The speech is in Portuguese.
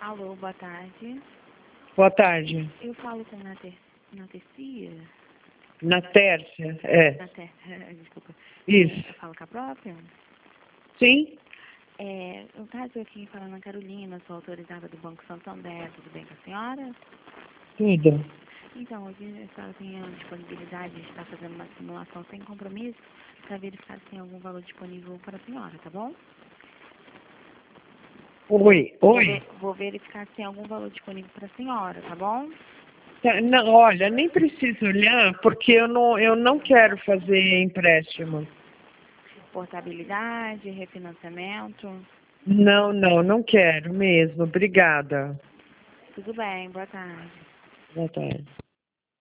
Alô, boa tarde. Boa tarde. Eu falo com a Tercia? Na Tércia, é. Desculpa. Isso. Eu falo com a própria? Sim? No caso, eu aqui falando a Carolina, sou autorizada do Banco Santander, tudo bem com a senhora? Tudo. Então, hoje a senhora tem a disponibilidade de estar fazendo uma simulação sem compromisso para verificar se tem algum valor disponível para a senhora, tá bom? Oi. Vou verificar se tem algum valor disponível para a senhora, tá bom? Não, olha, nem preciso olhar, porque eu não quero fazer empréstimo. Portabilidade, refinanciamento. Não quero mesmo. Obrigada. Tudo bem, boa tarde. Boa tarde.